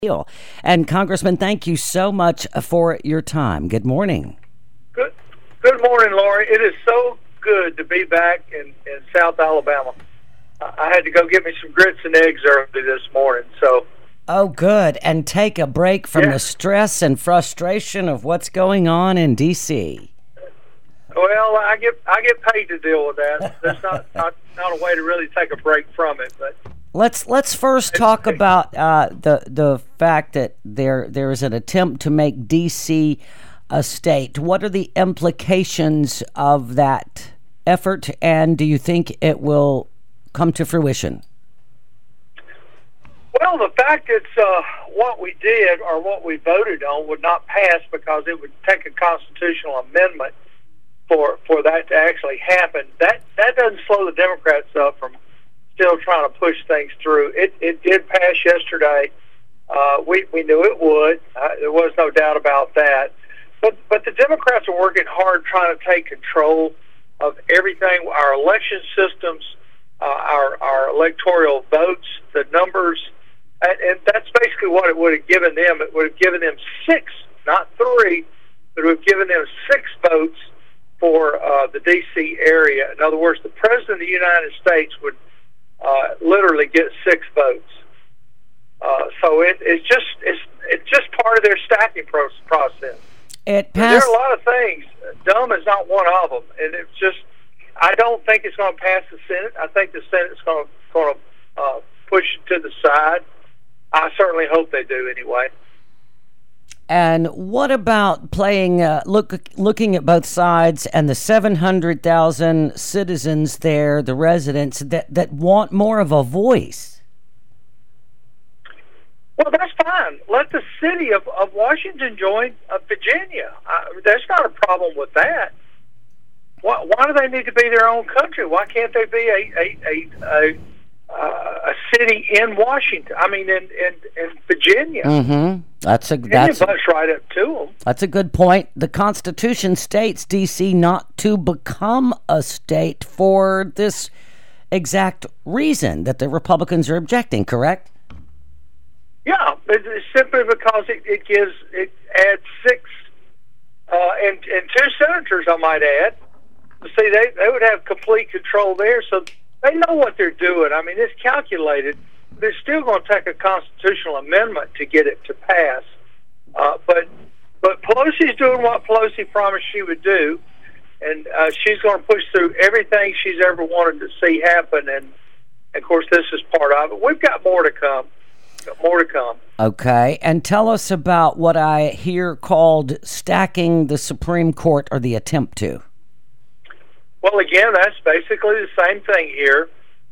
deal. And Congressman, thank you so much for your time. Good morning. Good morning, Lori. It is so good to be back in South Alabama. I had to go get me some grits and eggs early this morning. Oh, good. And take a break from the stress and frustration of what's going on in D.C. Well, I get paid to deal with that. That's not a way to really take a break from it. But let's first talk about the fact that there is an attempt to make D.C. a state. What are the implications of that effort, and do you think it will come to fruition? Well, the fact it's what we did or what we voted on would not pass because it would take a constitutional amendment for that to actually happen. That doesn't slow the Democrats up from still trying to push things through. It did pass yesterday. We knew it would. There was no doubt about that. But the Democrats are working hard trying to take control of everything, our election systems, our electoral votes, the numbers, and that's basically what it would have given them. It would have given them 6, not 3, but it would have given them 6 votes for the D.C. area. In other words, the President of the United States would literally get 6 votes. So it's just part of their stacking process. There are a lot of things. Dumb is not one of them, and it's just I don't think it's going to pass the Senate. I think the Senate's going to push it to the side. I certainly hope they do anyway. And what about looking at both sides and the 700,000 citizens there, the residents that want more of a voice? Well, that's fine. Let the city of Washington join Virginia. There's not a problem with that. Why do they need to be their own country? Why can't they be a city in Washington? I mean, in Virginia. Mm-hmm. That's right up to them. That's a good point. The Constitution states D.C. not to become a state for this exact reason that the Republicans are objecting. Correct? Yeah, it's simply because it adds 6 and 2 senators, I might add. See, they would have complete control there, so they know what they're doing. I mean, it's calculated. They're still going to take a constitutional amendment to get it to pass. But Pelosi's doing what Pelosi promised she would do, and she's going to push through everything she's ever wanted to see happen. And of course, this is part of it. We've got more to come. Okay, and tell us about what I hear called stacking the Supreme Court, or the attempt to. Well, again, that's basically the same thing here.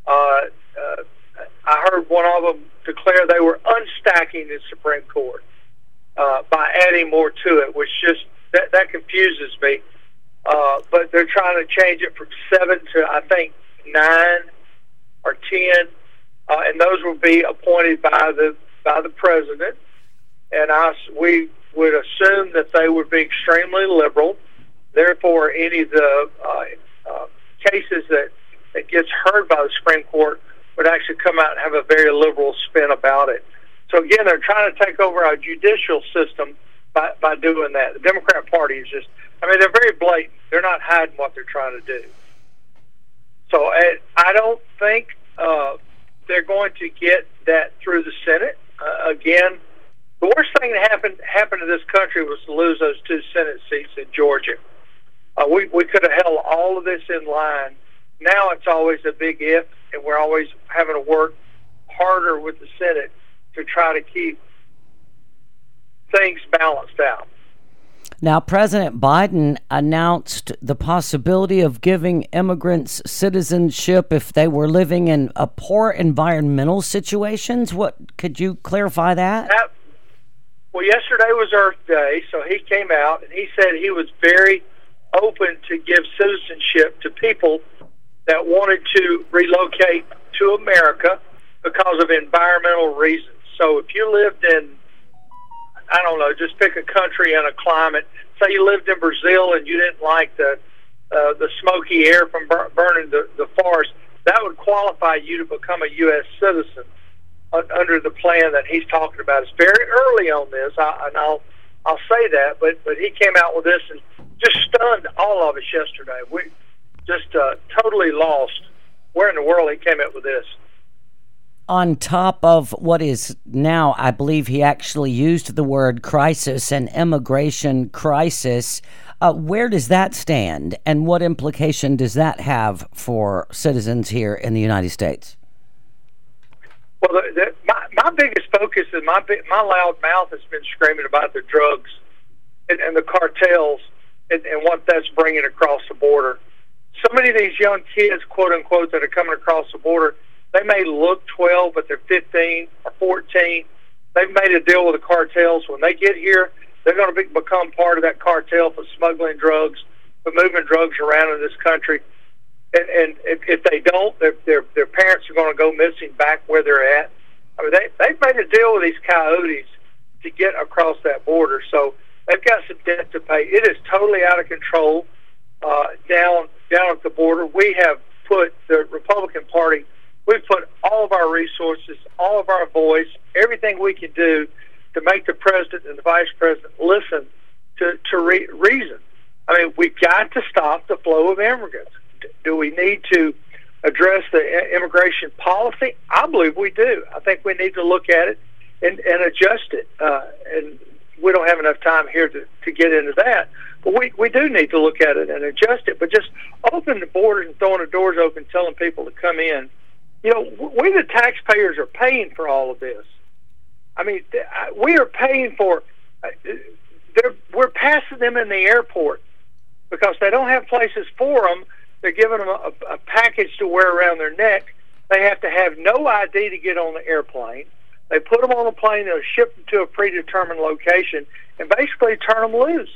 I heard one of them declare they were unstacking the Supreme Court by adding more to it, which just that confuses me. But they're trying to change it from 7 to, I think, 9 or 10, and those will be appointed by the president. And we would assume that they would be extremely liberal. Therefore, any of the cases that gets heard by the Supreme Court would actually come out and have a very liberal spin about it. So again, they're trying to take over our judicial system by doing that. The Democrat Party is they're very blatant. They're not hiding what they're trying to do. So I don't think they're going to get that through the Senate. Again, the worst thing that happened to this country was to lose those 2 Senate seats in Georgia. We could have held all of this in line. Now it's always a big if, and we're always having to work harder with the Senate to try to keep things balanced out. Now, President Biden announced the possibility of giving immigrants citizenship if they were living in a poor environmental situations. What could you clarify that? Well, yesterday was Earth Day, so he came out and he said he was very open to give citizenship to people that wanted to relocate to America because of environmental reasons. So if you lived in, I don't know, just pick a country and a climate. Say you lived in Brazil and you didn't like the smoky air from burning the forest, that would qualify you to become a U.S. citizen. under the plan that he's talking about. It's very early on this, and I'll say that, but he came out with this and just stunned all of us yesterday. We just totally lost where in the world he came up with this. On top of what is now, I believe he actually used the word crisis, an immigration crisis. Where does that stand, and what implication does that have for citizens here in the United States? Well, my biggest focus and my loud mouth has been screaming about the drugs and the cartels and what that's bringing across the border. So many of these young kids, quote unquote, that are coming across the border, they may look 12, but they're 15 or 14. They've made a deal with the cartels. When they get here, they're going to become part of that cartel for smuggling drugs, for moving drugs around in this country. And if they don't, their parents are going to go missing back where they're at. I mean, they've made a deal with these coyotes to get across that border. So they've got some debt to pay. It is totally out of control down at the border. We have put the Republican Party, we've put all of our resources, all of our voice, everything we can do to make the president and the vice president listen to reason. I mean, we've got to stop the flow of immigrants. Do we need to address the immigration policy? I believe we do. I think we need to look at it and adjust it. And we don't have enough time here to get into that. But we do need to look at it and adjust it. But just open the borders and throwing the doors open, telling people to come in. You know, we the taxpayers are paying for all of this. I mean, we are paying for. We're passing them in the airport because they don't have places for them. They're giving them a package to wear around their neck. They have to have no ID to get on the airplane. They put them on a plane, they'll ship them to a predetermined location, and basically turn them loose.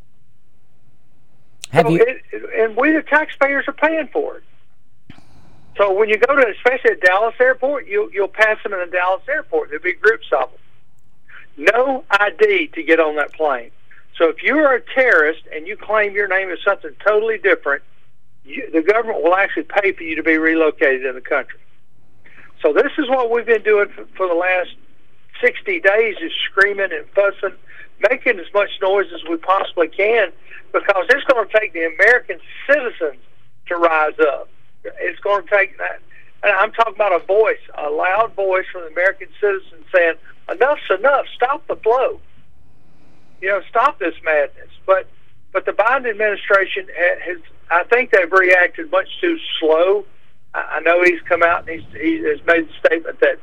And we, the taxpayers, are paying for it. So when you go to, especially at Dallas Airport, you'll pass them in the Dallas Airport. There'll be groups of them. No ID to get on that plane. So if you are a terrorist and you claim your name is something totally different, the government will actually pay for you to be relocated in the country. So this is what we've been doing for the last 60 days, is screaming and fussing, making as much noise as we possibly can, because it's going to take the American citizens to rise up. It's going to take that. And I'm talking about a voice, a loud voice from the American citizens saying, enough's enough, stop the flow. You know, stop this madness. But the Biden administration has, I think they've reacted much too slow. I know he's come out and he has made the statement that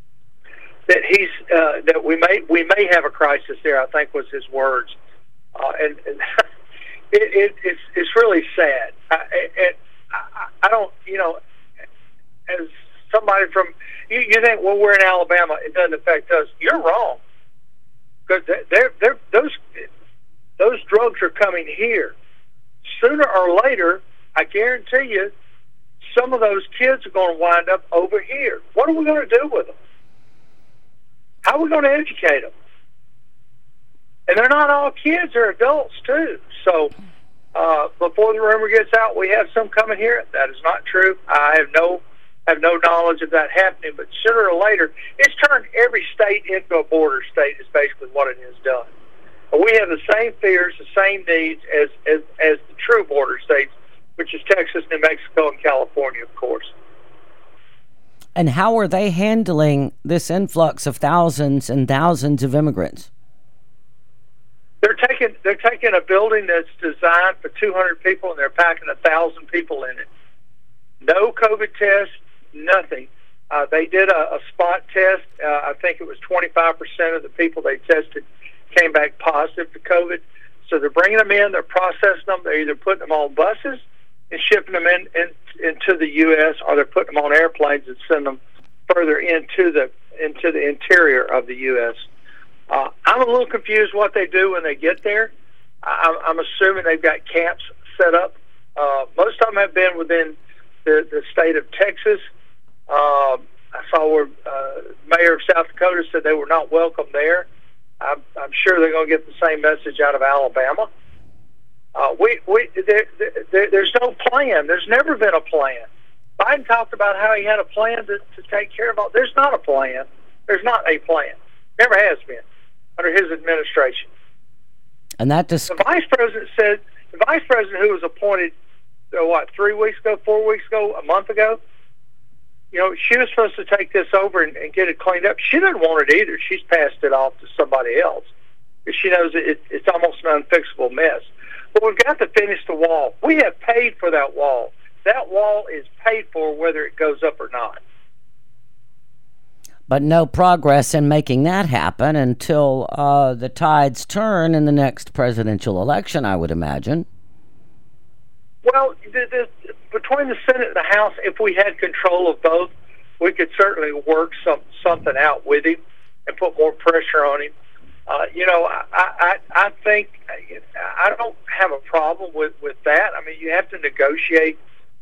we may have a crisis there, I think was his words. And it's really sad. I don't, you know, as somebody from, you think, well, we're in Alabama, it doesn't affect us. You're wrong. Because those drugs are coming here. Sooner or later, I guarantee you, some of those kids are going to wind up over here. What are we going to do with them? How are we going to educate them? And they're not all kids, they're adults too. So before the rumor gets out, we have some coming here. That is not true. I have no knowledge of that happening. But sooner or later, it's turned every state into a border state. Is basically what it has done. But we have the same fears, the same needs as the true border states, which is Texas, New Mexico, and California, of course. And how are they handling this influx of thousands and thousands of immigrants? They're taking a building that's designed for 200 people, and they're packing 1,000 people in it. No COVID test, nothing. They did a spot test. I think it was 25% of the people they tested came back positive to COVID. So they're bringing them in, they're processing them, they're either putting them on buses and shipping them into the U.S., or they're putting them on airplanes and send them further into the interior of the U.S. I'm a little confused what they do when they get there. I'm assuming they've got camps set up. Most of them have been within the state of Texas. I saw where Mayor of South Dakota said they were not welcome there. I'm sure they're going to get the same message out of Alabama. There's no plan. There's never been a plan Biden talked about how he had a plan to take care of all. There's not a plan. There's not a plan. Never has been under his administration. And that the vice president said, the vice president who was appointed, 3 weeks ago, 4 weeks ago, a month ago, she was supposed to take this over and get it cleaned up. She doesn't want it either. She's passed it off to somebody else. She knows it's almost an unfixable mess. But we've got to finish the wall. We have paid for that wall. That wall is paid for whether it goes up or not. But no progress in making that happen until the tides turn in the next presidential election, I would imagine. Well, between the Senate and the House, if we had control of both, we could certainly work something out with him and put more pressure on him. I think I don't have a problem with that. I mean, you have to negotiate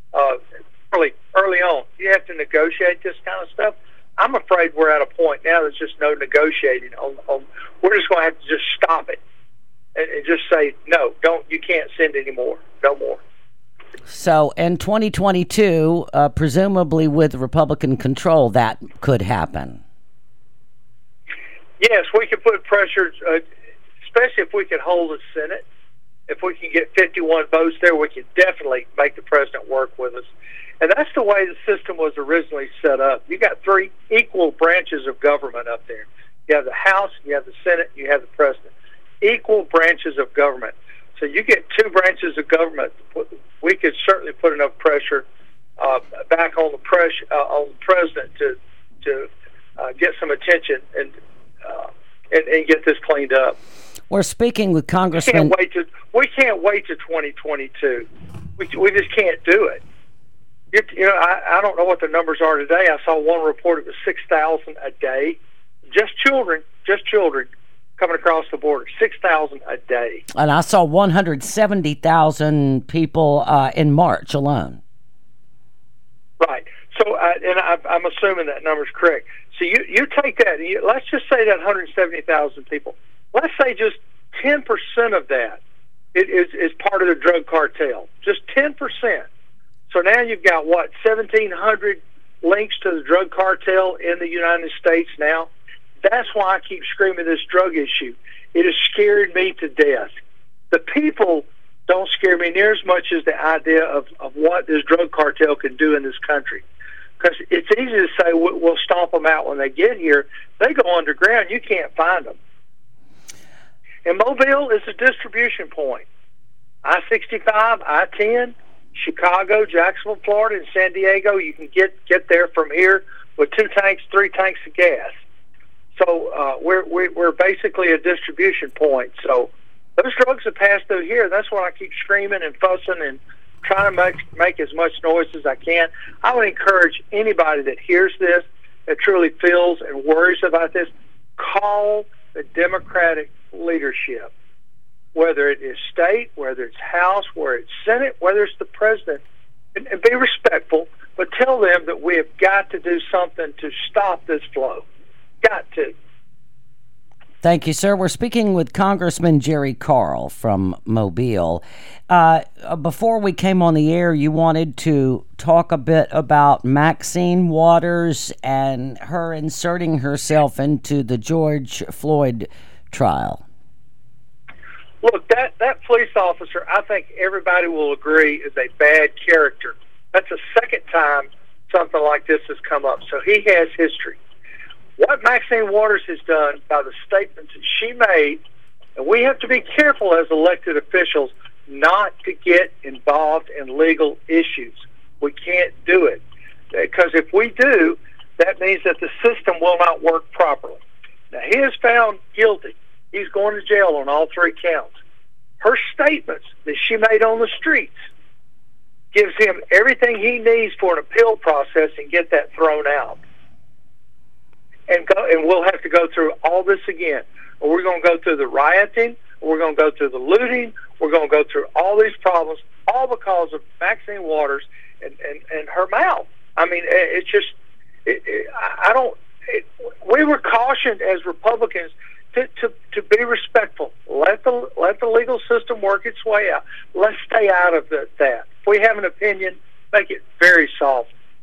early on. You have to negotiate this kind of stuff. I'm afraid we're at a point now there's just no negotiating. We're just going to have to just stop it and just say, no, you can't send anymore. No more. So in 2022, presumably with Republican control, that could happen. Yes, we could put pressure, especially if we could hold the Senate. If we can get 51 votes there, we can definitely make the president work with us. And that's the way the system was originally set up. You got 3 equal branches of government up there. You have the House, you have the Senate, you have the president. Equal branches of government. So you get 2 branches of government. We could certainly put enough pressure back on the president to get some attention and get this cleaned up. We're speaking with Congressman. We can't wait to 2022. We just can't do it. I don't know what the numbers are today. I saw one report; it was 6,000 a day, just children coming across the border. 6,000 a day. And I saw 170,000 people in March alone. Right. So, I'm assuming that number's correct. So you take that. Let's just say that 170,000 people. Let's say just 10% of that is part of the drug cartel. Just 10%. So now you've got, 1,700 links to the drug cartel in the United States now? That's why I keep screaming this drug issue. It has scared me to death. The people don't scare me near as much as the idea of what this drug cartel can do in this country. Because it's easy to say we'll stomp them out when they get here. They go underground. You can't find them. And Mobile is a distribution point. I-65, I-10, Chicago, Jacksonville, Florida, and San Diego, you can get there from here with 2 tanks, 3 tanks of gas. So we're basically a distribution point. So those drugs have passed through here. That's why I keep screaming and fussing and trying to make as much noise as I can. I would encourage anybody that hears this, that truly feels and worries about this, call the Democratic leadership. Whether it is state, whether it's House, whether it's Senate, whether it's the president, and be respectful, but tell them that we have got to do something to stop this flow. Got to. Thank you, sir. We're speaking with Congressman Jerry Carl from Mobile. Before we came on the air, you wanted to talk a bit about Maxine Waters and her inserting herself into the George Floyd trial. Look, that police officer, I think everybody will agree, is a bad character. That's the second time something like this has come up. So he has history. What Maxine Waters has done by the statements that she made, and we have to be careful as elected officials not to get involved in legal issues. We can't do it. Because if we do, that means that the system will not work properly. Now, he is found guilty. He's going to jail on all 3 counts. Her statements that she made on the streets gives him everything he needs for an appeal process and get that thrown out. And we'll have to go through all this again. Or we're going to go through the rioting, or we're going to go through the looting, we're going to go through all these problems, all because of Maxine Waters and her mouth. I mean, it's just, we were cautioned as Republicans to be respectful. Let the legal system work its way out. Let's stay out of that. If we have an opinion, make it very soft.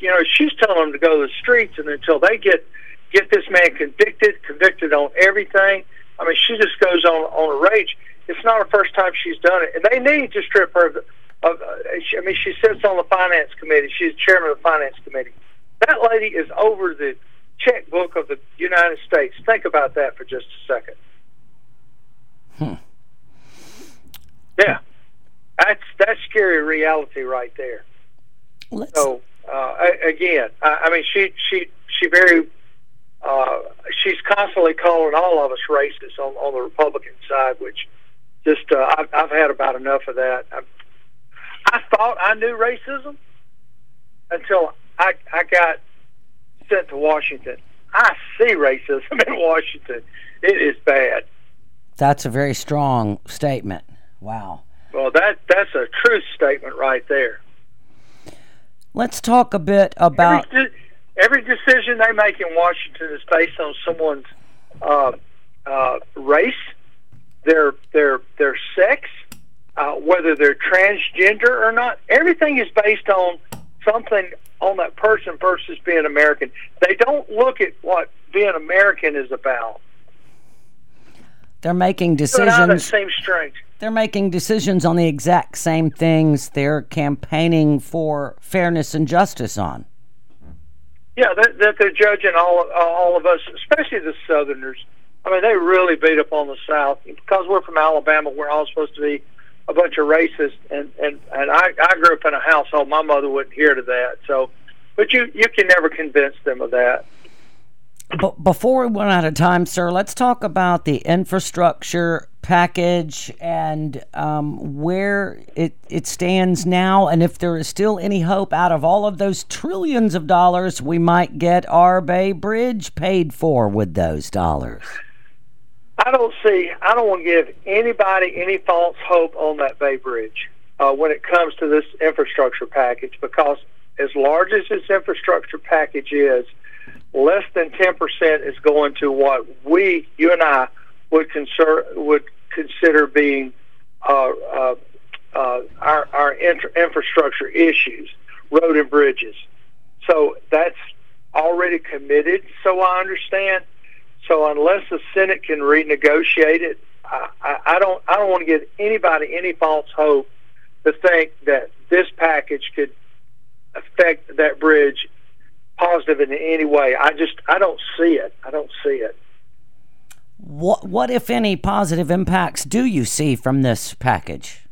she's telling them to go to the streets, and until they get this man convicted on everything. I mean, she just goes on a rage. It's not her first time she's done it, and they need to strip her she sits on the finance committee. She's chairman of the finance committee. That lady is over the checkbook of the United States. Think about that for just a second. Yeah, that's scary reality right there. So again, I mean, she very she's constantly calling all of us racist on the Republican side, which just I've had about enough of that. I thought I knew racism until I got sent to Washington. I see racism in Washington. It is bad. That's a very strong statement. Wow. Well, that's a truth statement right there. Let's talk a bit about every decision they make in Washington is based on someone's race, their sex, whether they're transgender or not. Everything is based on something on that person versus being American. They don't look at what being American is about. They're making decisions. That seems strange. They're making decisions on the exact same things they're campaigning for fairness and justice on. Yeah, that they're judging all of us, especially the Southerners. I mean, they really beat up on the South because we're from Alabama. We're all supposed to be a bunch of racists, and I grew up in a household. My mother wouldn't hear to that. So, but you can never convince them of that. But before we run out of time, sir, let's talk about the infrastructure package and where it stands now, and if there is still any hope out of all of those trillions of dollars we might get our Bay Bridge paid for with those dollars. I don't want to give anybody any false hope on that Bay Bridge when it comes to this infrastructure package, because as large as this infrastructure package is, less than 10% is going to what you and I would consider being our infrastructure issues, road and bridges. So that's already committed, so I understand. So unless the Senate can renegotiate it, I don't want to give anybody any false hope to think that this package could affect that bridge positive in any way. I don't see it. I don't see it. What if any positive impacts do you see from this package?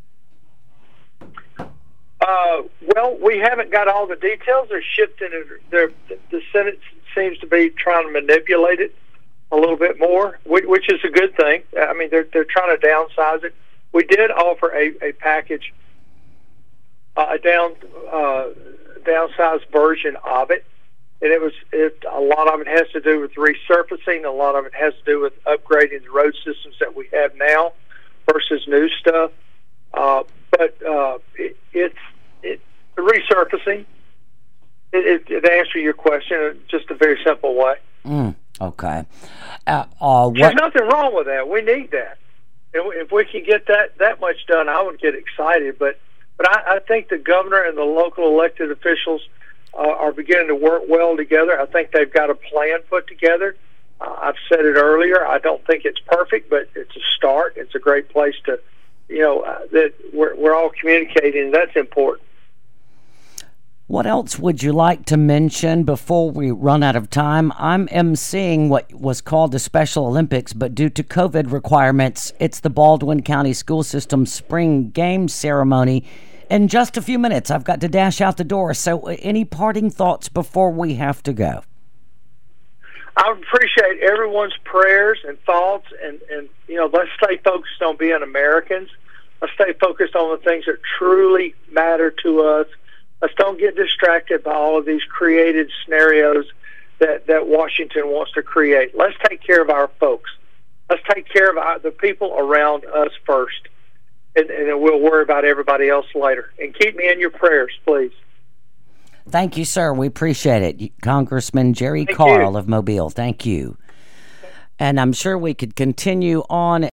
Well, we haven't got all the details. They're shifting. The Senate seems to be trying to manipulate it a little bit more, which is a good thing. I mean, they're trying to downsize it. We did offer a package, a downsized version of it. And a lot of it has to do with resurfacing. A lot of it has to do with upgrading the road systems that we have now versus new stuff. But it's resurfacing. To answer your question in just a very simple way. Okay. There's nothing wrong with that. We need that. If we can get that much done, I would get excited. But I think the governor and the local elected officials are beginning to work well together. I think they've got a plan put together. I've said it earlier. I don't think it's perfect, but it's a start. It's a great place to, that we're all communicating, and that's important. What else would you like to mention before we run out of time? I'm emceeing what was called the Special Olympics, but due to COVID requirements, it's the Baldwin County School System Spring Games ceremony. In just a few minutes, I've got to dash out the door. So any parting thoughts before we have to go? I appreciate everyone's prayers and thoughts, and let's stay focused on being Americans. Let's stay focused on the things that truly matter to us. Let's don't get distracted by all of these created scenarios that Washington wants to create. Let's take care of our folks. Let's take care of the people around us first, and then we'll worry about everybody else later. And keep me in your prayers, please. Thank you, sir. We appreciate it. Congressman Jerry Carl of Mobile. Thank you. And I'm sure we could continue on